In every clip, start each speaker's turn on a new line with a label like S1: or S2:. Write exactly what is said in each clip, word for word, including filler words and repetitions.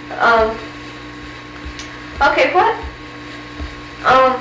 S1: Um, okay, what, um,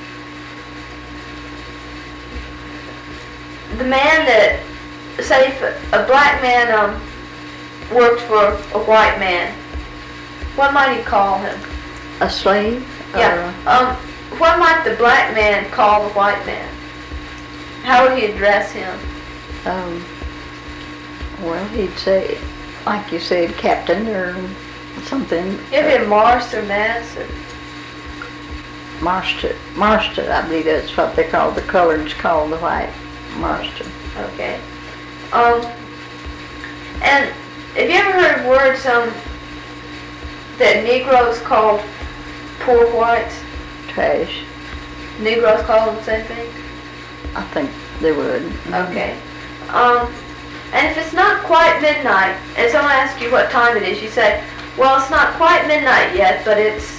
S1: the man that, say if a black man, um, worked for a white man, what might he call him?
S2: A slave?
S1: Yeah, um, what might the black man call the white man? How would he address him?
S2: Um, well, he'd say, like you said, captain or something.
S1: Give him Mars or Mass or...
S2: Master, Master, I believe that's what they call the coloreds call the white Master.
S1: Okay. Um, and have you ever heard of words um that Negroes called poor whites?
S2: Trash.
S1: Negroes call them the same thing?
S2: I think they would.
S1: Okay. Um, and if it's not quite midnight, and someone asks you what time it is, you say, well, it's not quite midnight yet, but it's...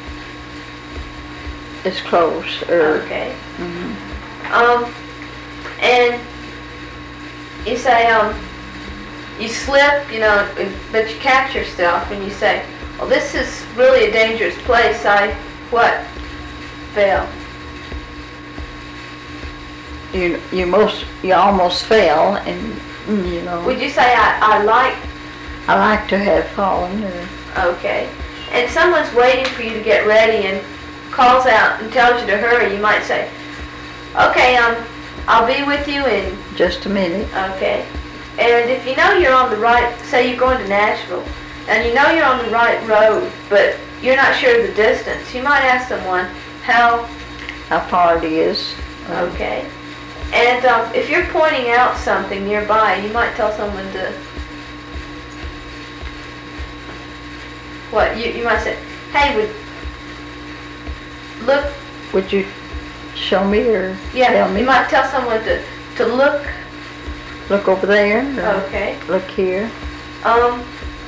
S2: It's close. Or,
S1: okay.
S2: Mm-hmm.
S1: Um, and you say, um, you slip, you know, but you catch yourself, and you say, well, this is really a dangerous place. I, what, fell.
S2: You you most you almost fell, and you know.
S1: Would you say I, I like?
S2: I like to have fallen. Or,
S1: okay. And someone's waiting for you to get ready and calls out and tells you to hurry. You might say, okay, um, I'll be with you in
S2: just a minute.
S1: Okay. And if you know you're on the right, say you're going to Nashville, and you know you're on the right road, but you're not sure of the distance, you might ask someone how
S2: how far it is.
S1: Okay. And um, if you're pointing out something nearby, you might tell someone to, what, you, you might say, hey, would, look.
S2: Would you show me or
S1: yeah,
S2: tell me?
S1: You might tell someone to, to look.
S2: Look over there.
S1: Okay.
S2: Look here.
S1: Um,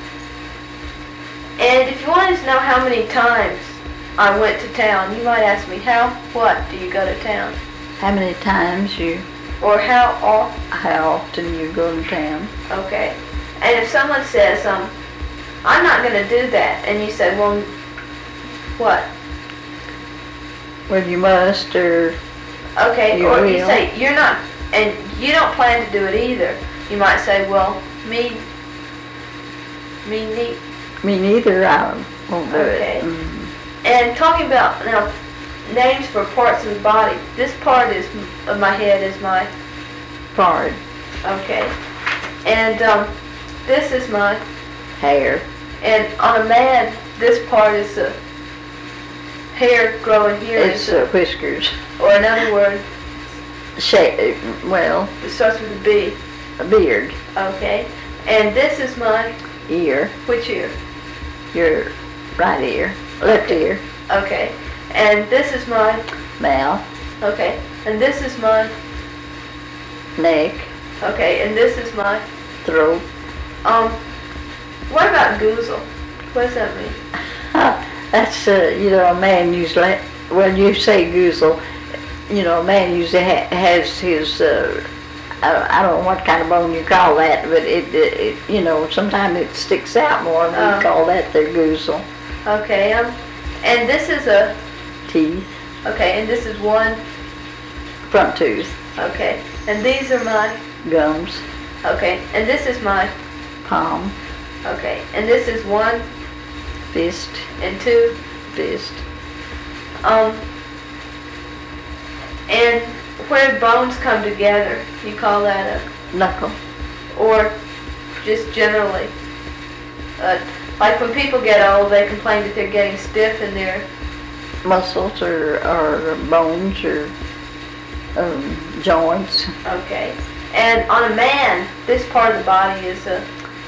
S1: and if you wanted to know how many times I went to town, you might ask me, how, what do you go to town?
S2: How many times you...
S1: Or how often?
S2: How often you go to town.
S1: Okay. And if someone says, um, I'm not going to do that, and you say, well, what?
S2: Well, you must, or...
S1: Okay,
S2: you
S1: or
S2: will.
S1: You say, you're not, and you don't plan to do it either. You might say, well, me, me, me.
S2: Me neither, I won't do
S1: okay.
S2: it. Mm-hmm.
S1: And talking about, now, names for parts of the body. This part is of my head is my
S2: forehead.
S1: Okay. And um, this is my
S2: hair.
S1: And on a man, this part is the hair growing here.
S2: It's uh, whiskers.
S1: Or another word.
S2: Shape. Well.
S1: It starts with a B.
S2: A beard.
S1: Okay. And this is my
S2: ear.
S1: Which ear?
S2: Your right ear. Left
S1: okay.
S2: ear.
S1: Okay. And this is my
S2: mouth.
S1: Okay. And this is my
S2: neck.
S1: Okay. And this is my
S2: throat.
S1: Um. What about goozle? What does that mean?
S2: That's uh, you know, a man usually. When you say goozle, you know, a man usually ha has his. Uh, I, I don't know what kind of bone you call that, but it, it, it you know, sometimes it sticks out more, and we um, call that their goozle.
S1: Okay. Um. And this is a
S2: teeth.
S1: Okay, and this is one
S2: front tooth.
S1: Okay, and these are my
S2: gums.
S1: Okay, and this is my
S2: palm.
S1: Okay, and this is one
S2: fist
S1: and two
S2: fist.
S1: Um, and where bones come together, you call that a
S2: knuckle,
S1: or just generally. Uh, Like when people get old, they complain that they're getting stiff in their
S2: muscles or, or bones or um, joints.
S1: Okay. And on a man, this part of the body is a